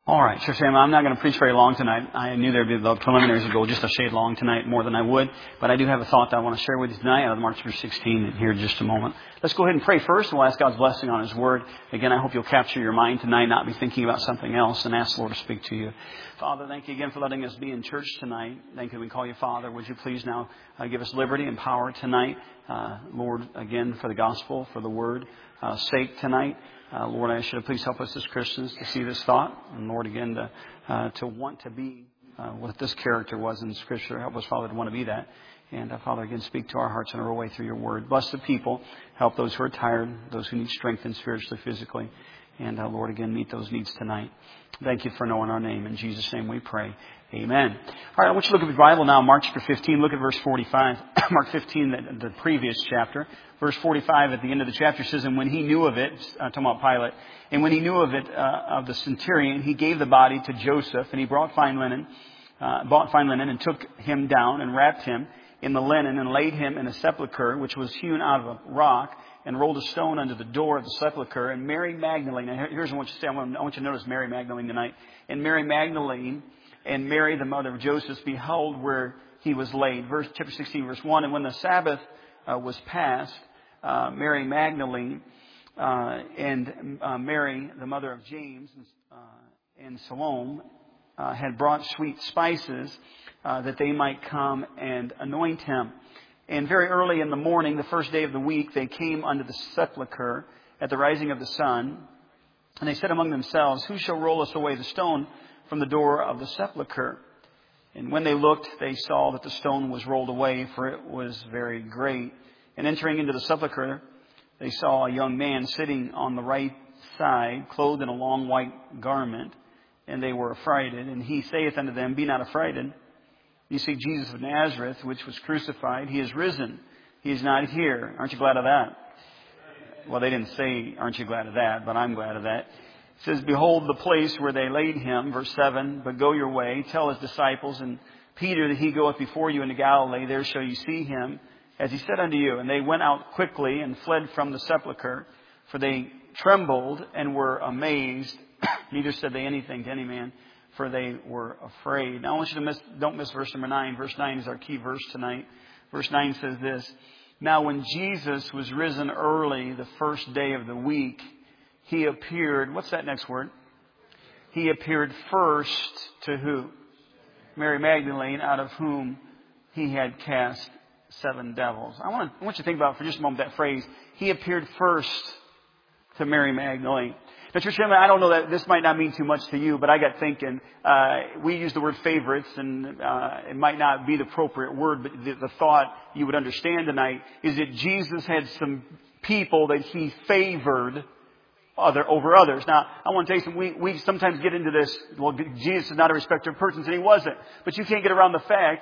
All right, Church family, I'm not going to preach very long tonight. I knew there'd be the preliminaries would go just a shade long tonight, more than I would. But I do have a thought that I want to share with you tonight out of Mark chapter 16 here in just a moment. Let's go ahead and pray first, and we'll ask God's blessing on His Word. Again, I hope you'll capture your mind tonight, not be thinking about something else, and ask the Lord to speak to you. Father, thank you again for letting us be in church tonight. Thank you. We call you Father. Would you please now give us liberty and power tonight, Lord, again, for the gospel, for the Word sake tonight. Lord, I should please help us as Christians to see this thought. And Lord, again, to want to be what this character was in Scripture. Help us, Father, to want to be that. And Father, again, speak to our hearts in our way through your word. Bless the people. Help those who are tired, those who need strengthened spiritually, physically. And Lord, again, meet those needs tonight. Thank you for knowing our name. In Jesus' name we pray. Amen. All right, I want you to look at the Bible now, Mark chapter 15. Look at verse 45. Mark 15, the previous chapter. Verse 45 at the end of the chapter says, and when he knew of it, talking about Pilate, and when he knew of it, of the centurion, he gave the body to Joseph, and he bought fine linen, and took him down and wrapped him in the linen and laid him in a sepulchre, which was hewn out of a rock, and rolled a stone under the door of the sepulchre. And Mary Magdalene, now here's what I want you to say. I want you to notice Mary Magdalene tonight. And Mary Magdalene and Mary, the mother of Joseph, beheld where he was laid. Chapter 16, verse 1. And when the Sabbath was past, Mary Magdalene and Mary, the mother of James, and Salome had brought sweet spices that they might come and anoint him. And very early in the morning, the first day of the week, they came unto the sepulchre at the rising of the sun. And they said among themselves, who shall roll us away the stone from the door of the sepulchre? And when they looked, they saw that the stone was rolled away, for it was very great. And entering into the sepulchre, they saw a young man sitting on the right side, clothed in a long white garment. And they were affrighted. And he saith unto them, be not affrighted. You see Jesus of Nazareth, which was crucified. He is risen. He is not here. Aren't you glad of that? Well, they didn't say, aren't you glad of that? But I'm glad of that. It says, behold the place where they laid him. Verse 7, but go your way. Tell his disciples and Peter that he goeth before you into Galilee. There shall you see him, as he said unto you. And they went out quickly and fled from the sepulchre, for they trembled and were amazed. Neither said they anything to any man, for they were afraid. Now I want you to don't miss verse number 9. Verse 9 is our key verse tonight. Verse 9 says this. Now when Jesus was risen early the first day of the week, he appeared, what's that next word? He appeared first to who? Mary Magdalene, out of whom he had cast 7 devils. I want you to think about for just a moment that phrase. He appeared first to Mary Magdalene. Now, church family, I don't know that this might not mean too much to you, but I got thinking, we use the word favorites, and it might not be the appropriate word, but the thought you would understand tonight is that Jesus had some people that he favored over others. Now, I want to tell you something. We sometimes get into this, well, Jesus is not a respecter of persons, and he wasn't. But you can't get around the fact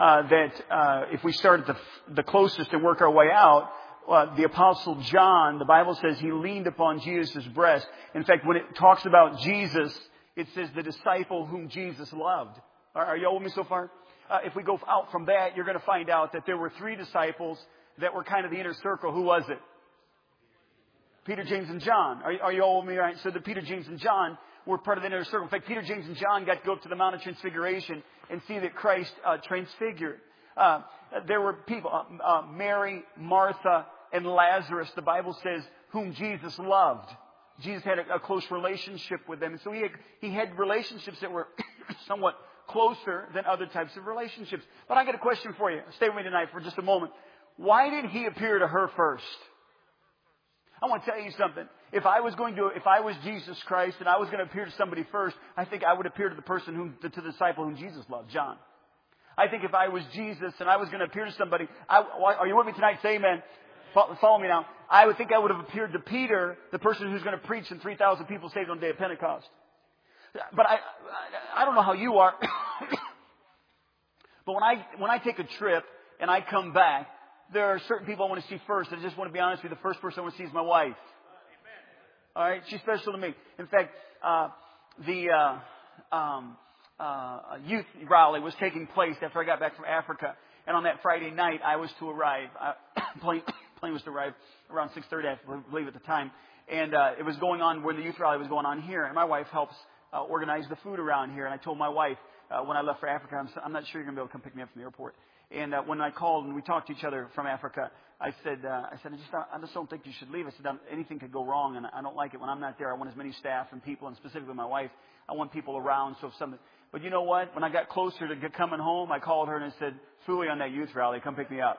that if we start at the closest and work our way out, the Apostle John, the Bible says he leaned upon Jesus' breast. In fact, when it talks about Jesus, it says the disciple whom Jesus loved. Are you all with me so far? If we go out from that, you're going to find out that there were 3 disciples that were kind of the inner circle. Who was it? Peter, James, and John. Are you all with me? Right? So the Peter, James, and John were part of the inner circle. In fact, Peter, James, and John got to go up to the Mount of Transfiguration and see that Christ transfigured. There were people, Mary, Martha, and Lazarus, the Bible says, whom Jesus loved. Jesus had a close relationship with them. And so he had relationships that were somewhat closer than other types of relationships. But I got a question for you. Stay with me tonight for just a moment. Why did he appear to her first? I want to tell you something. If I was Jesus Christ and I was going to appear to somebody first, I think I would appear to the disciple whom Jesus loved, John. I think if I was Jesus and I was going to appear to somebody, are you with me tonight? Say amen. Follow me now. I would think I would have appeared to Peter, the person who's going to preach and 3,000 people saved on the day of Pentecost. But I don't know how you are. But when I take a trip and I come back, there are certain people I want to see first. I just want to be honest with you. The first person I want to see is my wife. All right? She's special to me. In fact, the youth rally was taking place after I got back from Africa. And on that Friday night, I was to arrive. Plane was to arrive around 6:30, I believe at the time. And it was going on where the youth rally was going on here. And my wife helps organize the food around here. And I told my wife when I left for Africa, I'm not sure you're going to be able to come pick me up from the airport. And when I called and we talked to each other from Africa, I said, I just don't think you should leave. I said, anything could go wrong, and I don't like it when I'm not there. I want as many staff and people, and specifically my wife. I want people around. So if something. But you know what? When I got closer to coming home, I called her and I said, "Fooey on that youth rally, come pick me up."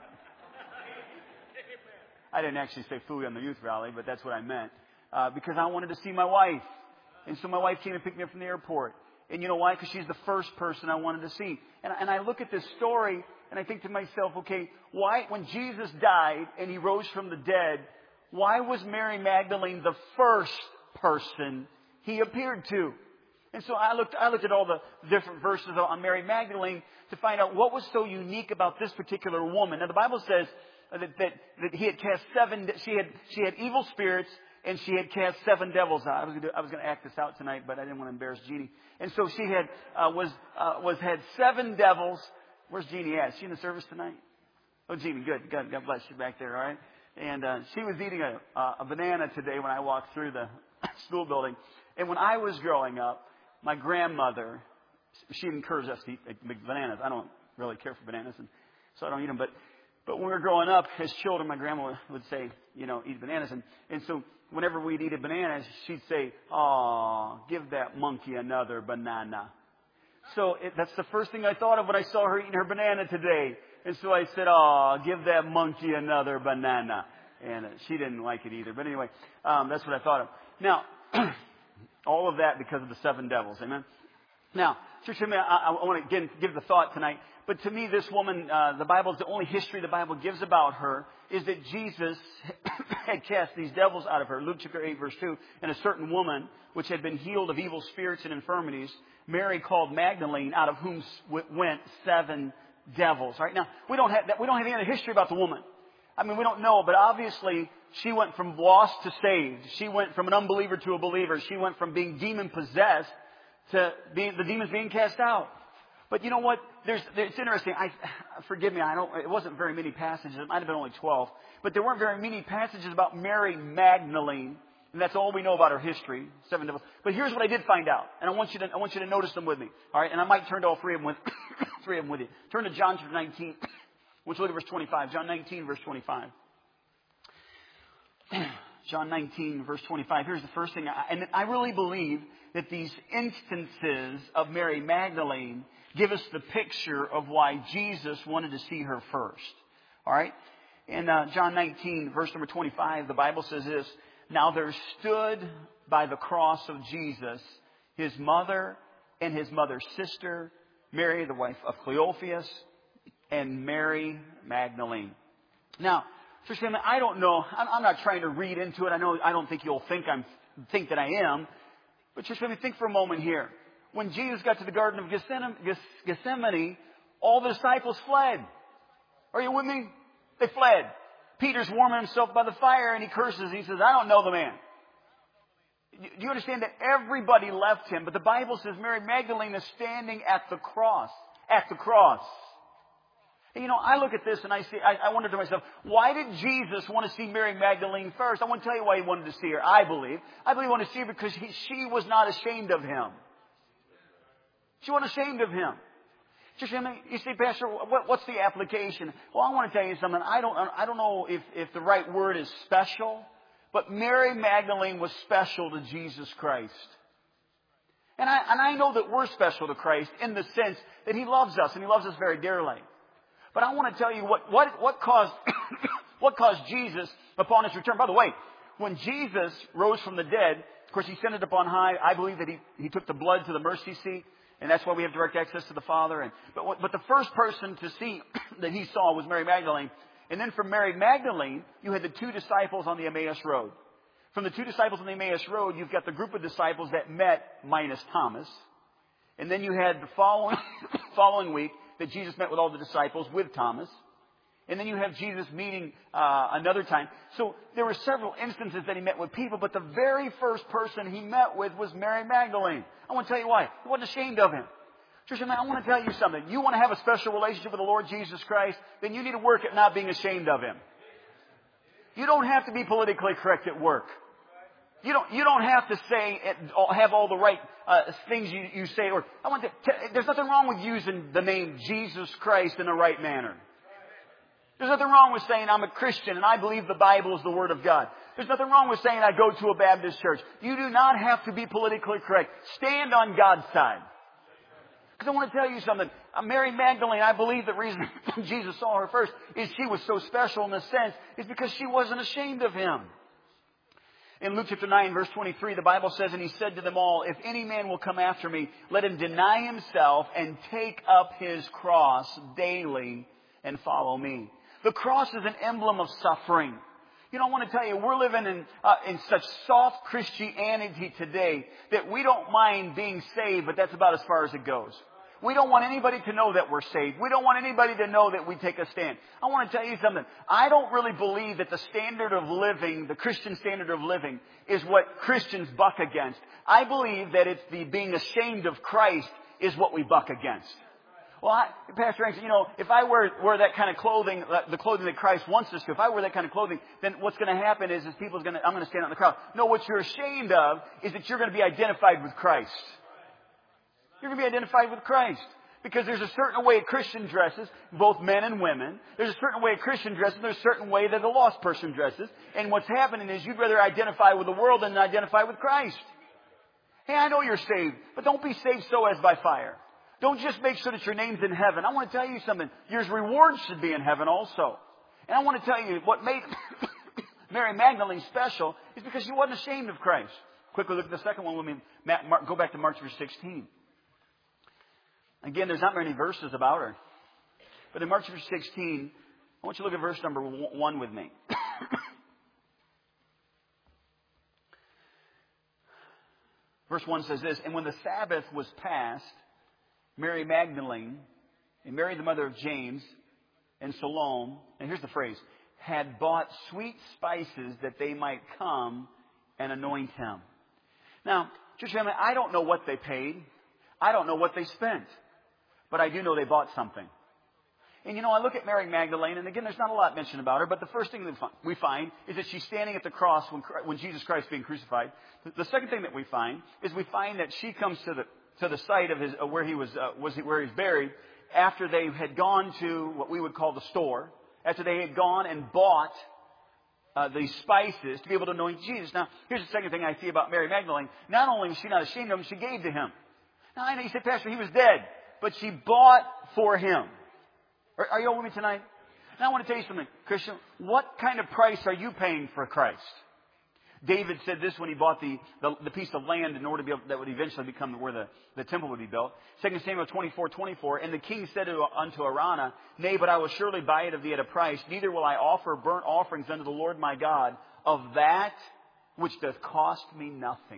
I didn't actually say "fooey on the youth rally," but that's what I meant because I wanted to see my wife, and so my wife came and picked me up from the airport. And you know why? Because she's the first person I wanted to see. And I look at this story and I think to myself, okay, why, when Jesus died and he rose from the dead, why was Mary Magdalene the first person he appeared to? And so I looked at all the different verses on Mary Magdalene to find out what was so unique about this particular woman. Now the Bible says that he had cast she had evil spirits, and she had cast 7 devils out. I was going to act this out tonight, but I didn't want to embarrass Jeannie. And so she had had 7 devils. Where's Jeannie at? Is she in the service tonight? Oh, Jeannie, good. God bless you back there, all right? And she was eating a banana today when I walked through the school building. And when I was growing up, my grandmother, she encouraged us to eat bananas. I don't really care for bananas, and so I don't eat them. But when we were growing up as children, my grandma would say, eat bananas. And so whenever we'd eat a banana, she'd say, "Aw, give that monkey another banana." So that's the first thing I thought of when I saw her eating her banana today. And so I said, "Aw, give that monkey another banana." And she didn't like it either. But anyway, that's what I thought of. Now, all of that because of the 7 devils. Amen. Now, church, I want to give the thought tonight. But to me, this woman, the only history the Bible gives about her is that Jesus had cast these devils out of her. Luke chapter 8, verse 2. And a certain woman, which had been healed of evil spirits and infirmities, Mary called Magdalene, out of whom went 7 devils. Right now, we don't have any other history about the woman. I mean, we don't know, but obviously she went from lost to saved. She went from an unbeliever to a believer. She went from being demon possessed to the demons being cast out. But you know what? It's interesting. Forgive me. It wasn't very many passages. It might have been only 12. But there weren't very many passages about Mary Magdalene. And that's all we know about her history. 7 devils. But here's what I did find out. And I want you to notice them with me. All right. And I might turn to all 3 of them with you. Turn to John chapter 19. Let's look at verse 25. John 19, verse 25. John 19, verse 25. Here's the first thing. And I really believe that these instances of Mary Magdalene give us the picture of why Jesus wanted to see her first. All right? In John 19, verse number 25, the Bible says this: "Now there stood by the cross of Jesus his mother and his mother's sister, Mary, the wife of Cleophas, and Mary Magdalene." Now, church family, I don't know. I'm not trying to read into it. I don't think you'll think that I am. But church family, think for a moment here. When Jesus got to the Garden of Gethsemane, all the disciples fled. Are you with me? They fled. Peter's warming himself by the fire and he curses. He says, "I don't know the man." Do you understand that everybody left him? But the Bible says Mary Magdalene is standing at the cross. At the cross. And I look at this and I wonder to myself, why did Jesus want to see Mary Magdalene first? I want to tell you why he wanted to see her, I believe. I believe he wanted to see her because she was not ashamed of him. She wasn't ashamed of him. You say, "Pastor, what's the application?" Well, I want to tell you something. I don't know if the right word is special, but Mary Magdalene was special to Jesus Christ. And I know that we're special to Christ in the sense that he loves us, and he loves us very dearly. But I want to tell you what caused what caused Jesus upon his return. By the way, when Jesus rose from the dead, of course, he ascended upon high. I believe that he took the blood to the mercy seat. And that's why we have direct access to the Father. But the first person to see that he saw was Mary Magdalene. And then from Mary Magdalene, you had the 2 disciples on the Emmaus Road. From the 2 disciples on the Emmaus Road, you've got the group of disciples that met minus Thomas. And then you had the following week that Jesus met with all the disciples with Thomas. And then you have Jesus meeting another time. So there were several instances that he met with people, but the very first person he met with was Mary Magdalene. I want to tell you why. He wasn't ashamed of him. Church, I want to tell you something. You want to have a special relationship with the Lord Jesus Christ, then you need to work at not being ashamed of him. You don't have to be politically correct at work. You don't have to say have all the right things you say. Or there's nothing wrong with using the name Jesus Christ in the right manner. There's nothing wrong with saying I'm a Christian and I believe the Bible is the Word of God. There's nothing wrong with saying I go to a Baptist church. You do not have to be politically correct. Stand on God's side. Because I want to tell you something. Mary Magdalene, I believe the reason Jesus saw her first is she was so special in a sense is because she wasn't ashamed of Him. In Luke chapter 9, verse 23, the Bible says, and He said to them all, if any man will come after me, let him deny himself and take up his cross daily and follow me. The cross is an emblem of suffering. You know, I want to tell you, we're living in such soft Christianity today that we don't mind being saved, but that's about as far as it goes. We don't want anybody to know that we're saved. We don't want anybody to know that we take a stand. I want to tell you something. I don't really believe that the standard of living, the Christian standard of living, is what Christians buck against. I believe that it's the being ashamed of Christ is what we buck against. Well, Pastor Ranks, you know, if I wear that kind of clothing, the clothing that Christ wants us to, if I wear that kind of clothing, then what's going to happen is I'm going to stand out in the crowd. No, what you're ashamed of is that you're going to be identified with Christ. You're going to be identified with Christ. Because there's a certain way a Christian dresses, both men and women. There's a certain way a Christian dresses, there's a certain way that a lost person dresses. And what's happening is you'd rather identify with the world than identify with Christ. Hey, I know you're saved, but don't be saved so as by fire. Don't just make sure that your name's in heaven. I want to tell you something. Your rewards should be in heaven also. And I want to tell you what made Mary Magdalene special is because she wasn't ashamed of Christ. Quickly look at the second one with me. Go back to Mark verse 16. Again, there's not many verses about her. But in Mark verse 16, I want you to look at verse number 1 with me. Verse 1 says this, and when the Sabbath was past, Mary Magdalene, and Mary the mother of James, and Salome, and here's the phrase, had bought sweet spices that they might come and anoint Him. Now, church family, I don't know what they paid. I don't know what they spent. But I do know they bought something. And you know, I look at Mary Magdalene, and again, there's not a lot mentioned about her, but the first thing that we find is that she's standing at the cross when Jesus Christ is being crucified. The second thing that we find is that she comes to the site of where he was buried after they had gone to what we would call the store, after they had gone and bought these spices to be able to anoint Jesus. Now, here's the second thing I see about Mary Magdalene. Not only was she not ashamed of Him, she gave to Him. Now, I know you said, Pastor, He was dead, but she bought for Him. Are you all with me tonight? Now, I want to tell you something, Christian. What kind of price are you paying for Christ? David said this when he bought the piece of land in order to be able, that would eventually become where the temple would be built. 2 Samuel 24:24. And the king said unto Araunah, nay, but I will surely buy it of thee at a price. Neither will I offer burnt offerings unto the Lord my God of that which doth cost me nothing.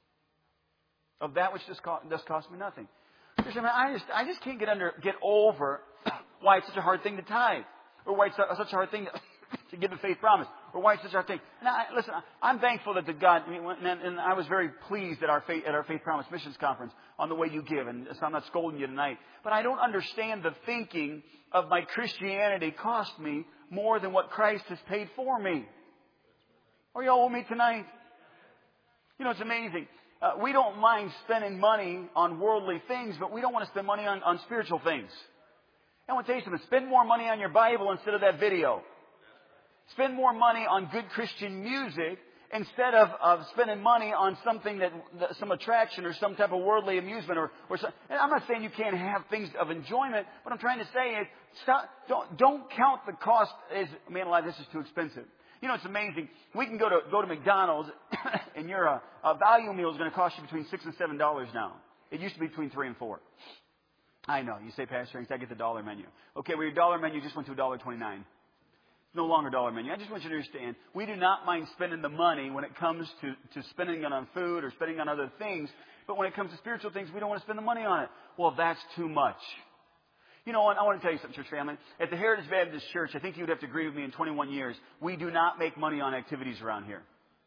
Of that which does cost me nothing. I just can't get over why it's such a hard thing to tithe, or why it's such a hard thing to give a faith promise, or why it's such a hard thing. Listen, I'm thankful that and I was very pleased at our faith promise missions conference on the way you give, and so I'm not scolding you tonight. But I don't understand the thinking of my Christianity cost me more than what Christ has paid for me. Are you all with me tonight? You know, it's amazing. We don't mind spending money on worldly things, but we don't want to spend money on spiritual things. I want to tell you something. Spend more money on your Bible instead of that video. Spend more money on good Christian music instead of spending money on something some attraction or some type of worldly amusement or some, and I'm not saying you can't have things of enjoyment. What I'm trying to say is don't count the cost as, man alive, this is too expensive. You know, it's amazing. We can go to McDonald's and your value meal is going to cost you between $6 and $7 now. It used to be between $3 and $4. I know. You say, Pastor, I get the dollar menu. Okay, well, your dollar menu just went to $1.29. It's no longer dollar menu. I just want you to understand, we do not mind spending the money when it comes to spending it on food or spending on other things. But when it comes to spiritual things, we don't want to spend the money on it. Well, that's too much. You know what? I want to tell you something, church family. At the Heritage Baptist Church, I think you would have to agree with me in 21 years, we do not make money on activities around here.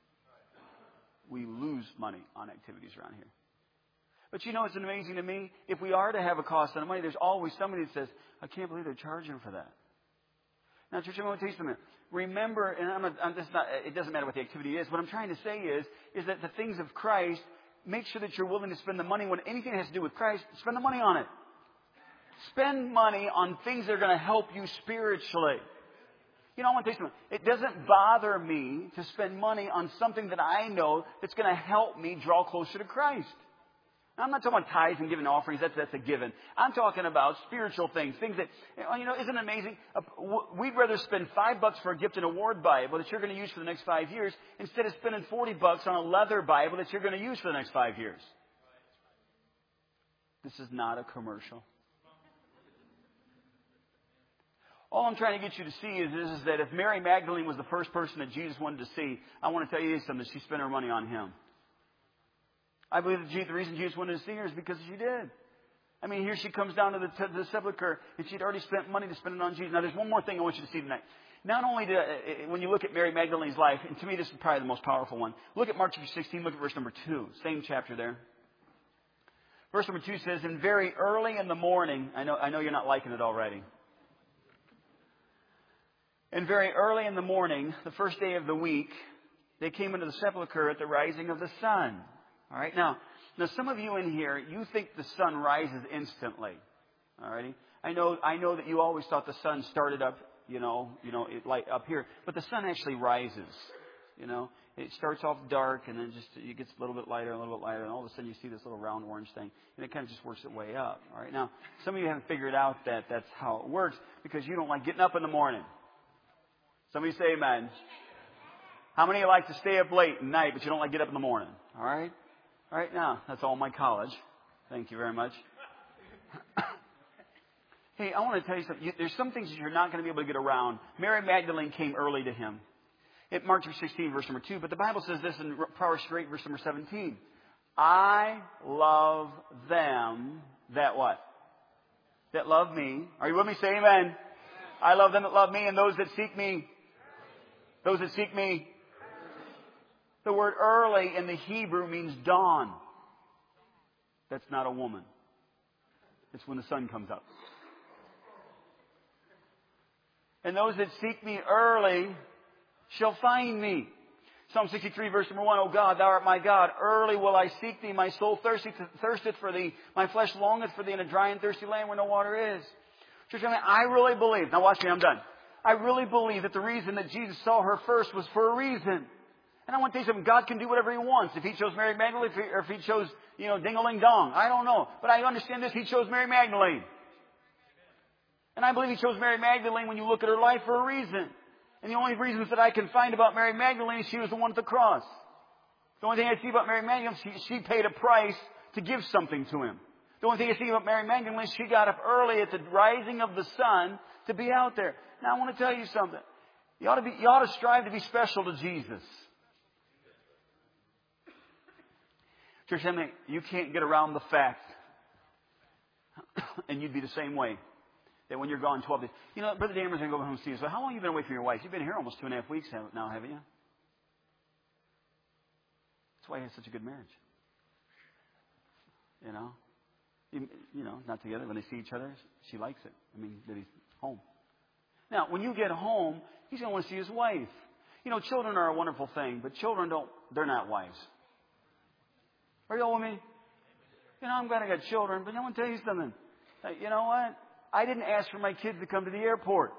We lose money on activities around here. But you know, it's amazing to me. If we are to have a cost on money, there's always somebody that says, I can't believe they're charging for that. Now, church, I want to tell you something. Remember, and it doesn't matter what the activity is. What I'm trying to say is that the things of Christ, make sure that you're willing to spend the money when anything has to do with Christ, spend the money on it. Spend money on things that are going to help you spiritually. You know, I want to tell you something. It doesn't bother me to spend money on something that I know that's going to help me draw closer to Christ. I'm not talking about tithes and giving offerings. That's a given. I'm talking about spiritual things. Things that, you know, isn't it amazing? We'd rather spend $5 for a gift and award Bible that you're going to use for the next 5 years instead of spending $40 on a leather Bible that you're going to use for the next 5 years. This is not a commercial. All I'm trying to get you to see is that if Mary Magdalene was the first person that Jesus wanted to see, I want to tell you something. She spent her money on Him. I believe that the reason Jesus wanted to see her is because she did. I mean, here she comes down to the sepulcher, and she'd already spent money to spend it on Jesus. Now, there's one more thing I want you to see tonight. Not only when you look at Mary Magdalene's life, and to me this is probably the most powerful one. Look at Mark 16, look at verse number 2. Same chapter there. Verse number 2 says, and very early in the morning, I know you're not liking it already. And very early in the morning, the first day of the week, they came into the sepulcher at the rising of the sun. All right. Now, some of you in here, you think the sun rises instantly. All righty. I know that you always thought the sun started up, up here, but the sun actually rises. You know, it starts off dark and then it gets a little bit lighter, and all of a sudden you see this little round orange thing, and it kind of just works its way up. All right. Now, some of you haven't figured out that that's how it works because you don't like getting up in the morning. Somebody say amen. How many of you like to stay up late at night, but you don't like to get up in the morning? All right. All right, now, that's all my college. Thank you very much. Hey, I want to tell you something. There's some things that you're not going to be able to get around. Mary Magdalene came early to Him. It Mark 16, verse number 2. But the Bible says this in Proverbs 8, verse number 17. I love them that what? That love me. Are you with me? Say amen. I love them that love me and those that seek me. Those that seek me. The word early in the Hebrew means dawn. That's not a woman. It's when the sun comes up. And those that seek me early shall find me. Psalm 63, verse number 1. O God, Thou art my God. Early will I seek Thee. My soul thirsteth for Thee. My flesh longeth for Thee in a dry and thirsty land where no water is. Church, I really believe. Now watch me, I'm done. I really believe that the reason that Jesus saw her first was for a reason. And I want to tell you something. God can do whatever He wants. If He chose Mary Magdalene, or if He chose, ding-a-ling-dong. I don't know. But I understand this. He chose Mary Magdalene. And I believe He chose Mary Magdalene when you look at her life for a reason. And the only reasons that I can find about Mary Magdalene is she was the one at the cross. The only thing I see about Mary Magdalene is she paid a price to give something to Him. The only thing I see about Mary Magdalene is she got up early at the rising of the sun to be out there. Now I want to tell you something. You ought to strive to be special to Jesus. Church, you can't get around the fact, and you'd be the same way, that when you're gone 12 days. You know, Brother Damer's going to go home and see you. So how long have you been away from your wife? You've been here almost 2.5 weeks now, haven't you? That's why you have such a good marriage. Not together. When they see each other, she likes it. That he's home. Now, when you get home, he's going to want to see his wife. Children are a wonderful thing, but they're not wives. Are you all with me? I'm glad I got children, but I want to tell you something. You know what? I didn't ask for my kids to come to the airport.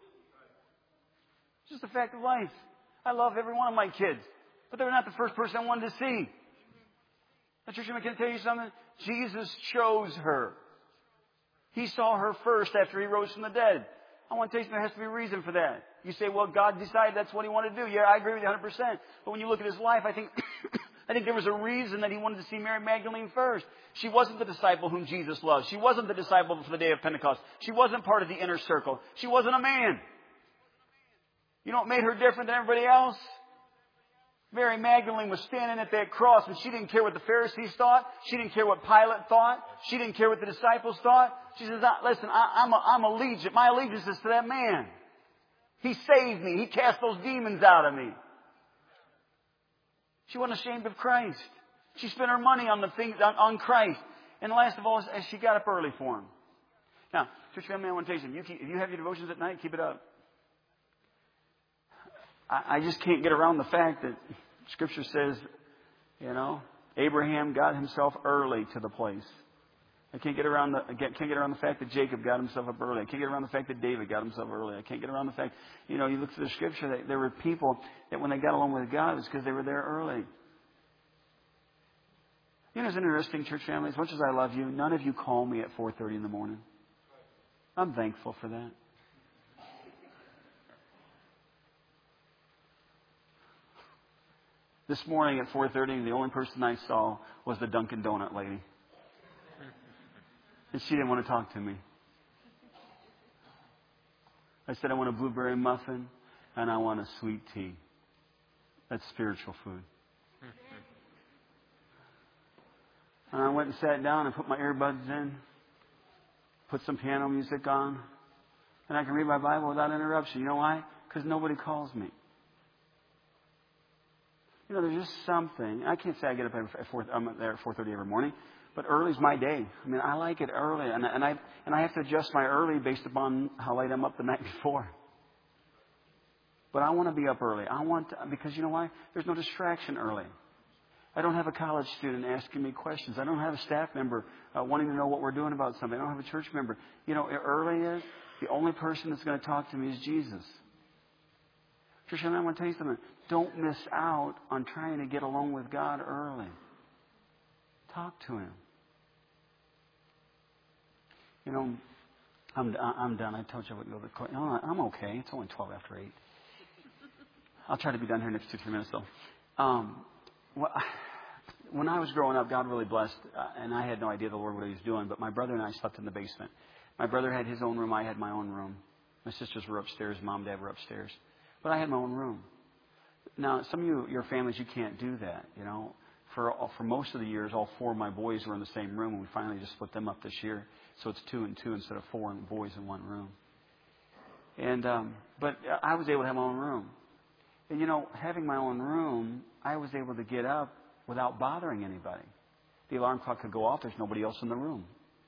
It's just a fact of life. I love every one of my kids, but they're not the first person I wanted to see. Now, church, can I tell you something? Jesus chose her. He saw her first after He rose from the dead. I want to tell you something. There has to be a reason for that. You say, well, God decided that's what He wanted to do. Yeah, I agree with you 100%. But when you look at His life, I think there was a reason that He wanted to see Mary Magdalene first. She wasn't the disciple whom Jesus loved. She wasn't the disciple for the day of Pentecost. She wasn't part of the inner circle. She wasn't a man. You know what made her different than everybody else? Mary Magdalene was standing at that cross, and she didn't care what the Pharisees thought. She didn't care what Pilate thought. She didn't care what the disciples thought. She says, listen, I'm allegiant. My allegiance is to that man. He saved me. He cast those demons out of me. She wasn't ashamed of Christ. She spent her money on the things on Christ. And last of all, she got up early for Him. Now, church family, I want to tell you something. If you have your devotions at night, keep it up. I just can't get around the fact that Scripture says, Abraham got himself early to the place. I can't get around the fact that Jacob got himself up early. I can't get around the fact that David got himself early. I can't get around the fact, you look through the Scripture, that there were people that when they got along with God, it was because they were there early. It's interesting, church family. As much as I love you, none of you call me at 4:30 in the morning. I'm thankful for that. This morning at 4:30, the only person I saw was the Dunkin' Donut lady. And she didn't want to talk to me. I said, I want a blueberry muffin and I want a sweet tea. That's spiritual food. And I went and sat down and put my earbuds in, put some piano music on, and I can read my Bible without interruption. You know why? Because nobody calls me. There's just something. I can't say I get up at 4. I'm there at 4:30 every morning, but early's my day. I like it early, and I have to adjust my early based upon how late I'm up the night before. But I want to be up early. Because you know why? There's no distraction early. I don't have a college student asking me questions. I don't have a staff member wanting to know what we're doing about something. I don't have a church member. Early is the only person that's going to talk to me is Jesus. Church, I want to tell you something. Don't miss out on trying to get along with God early. Talk to Him. I'm done. I told you I wouldn't go to the court. No, I'm okay. It's only 12 after 8. I'll try to be done here in the next 2-3 minutes, though. When I was growing up, God really blessed, and I had no idea the Lord what He was doing, but my brother and I slept in the basement. My brother had his own room. I had my own room. My sisters were upstairs. Mom and Dad were upstairs. But I had my own room. Now, some of your families, you can't do that, For most of the years, all 4 of my boys were in the same room, and we finally just split them up this year. So it's 2 and 2 instead of 4 boys in one room. And but I was able to have my own room. And, having my own room, I was able to get up without bothering anybody. The alarm clock could go off. There's nobody else in the room.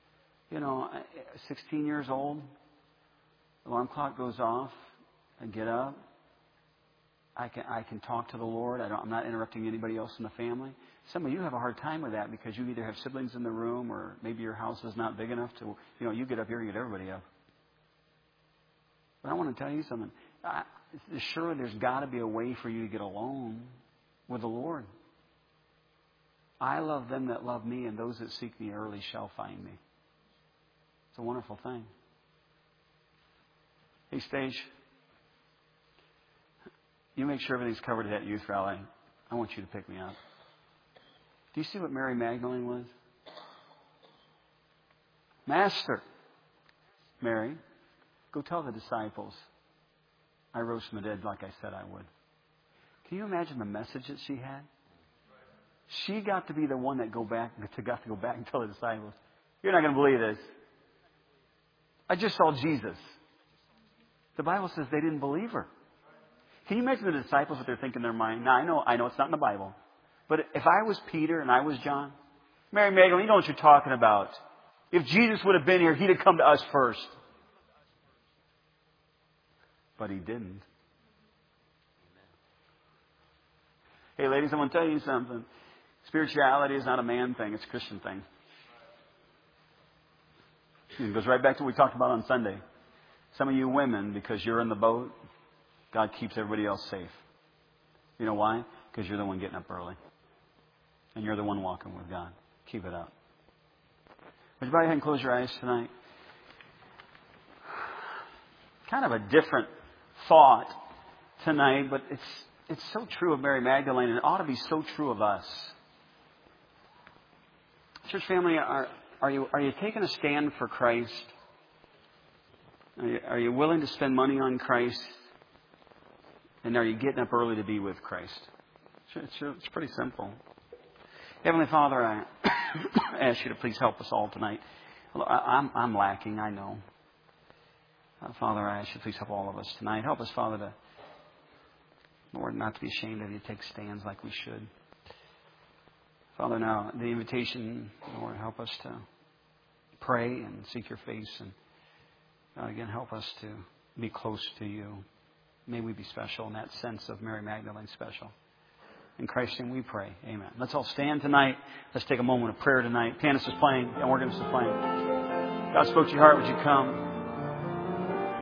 16 years old, alarm clock goes off. I get up. I can talk to the Lord. I'm not interrupting anybody else in the family. Some of you have a hard time with that because you either have siblings in the room or maybe your house is not big enough to, you get up here and get everybody up. But I want to tell you something. Surely there's got to be a way for you to get alone with the Lord. I love them that love me, and those that seek me early shall find me. It's a wonderful thing. Hey, stage. You make sure everything's covered at that youth rally. I want you to pick me up. Do you see what Mary Magdalene was? Master, Mary, go tell the disciples I rose from the dead like I said I would. Can you imagine the message that she had? She got to be the one that got to go back and tell the disciples, you're not going to believe this. I just saw Jesus. The Bible says they didn't believe her. Can you imagine the disciples what they're thinking in their mind? Now, I know it's not in the Bible. But if I was Peter and I was John, Mary Magdalene, you know what you're talking about. If Jesus would have been here, He'd have come to us first. But He didn't. Hey, ladies, I want to tell you something. Spirituality is not a man thing. It's a Christian thing. It goes right back to what we talked about on Sunday. Some of you women, because you're in the boat, God keeps everybody else safe. You know why? Because you're the one getting up early. And you're the one walking with God. Keep it up. Would you bow your head and close your eyes tonight? Kind of a different thought tonight, but it's so true of Mary Magdalene, and it ought to be so true of us. Church family, are you taking a stand for Christ? Are you willing to spend money on Christ? And are you getting up early to be with Christ? It's pretty simple. Heavenly Father, I ask You to please help us all tonight. I'm lacking, I know. Father, I ask You to please help all of us tonight. Help us, Father, to, Lord, not to be ashamed of You, to take stands like we should. Father, now, the invitation, Lord, help us to pray and seek Your face. And again, help us to be close to You. May we be special in that sense of Mary Magdalene special. In Christ's name we pray. Amen. Let's all stand tonight. Let's take a moment of prayer tonight. Pianist is playing, and organist is playing. God spoke to your heart. Would you come?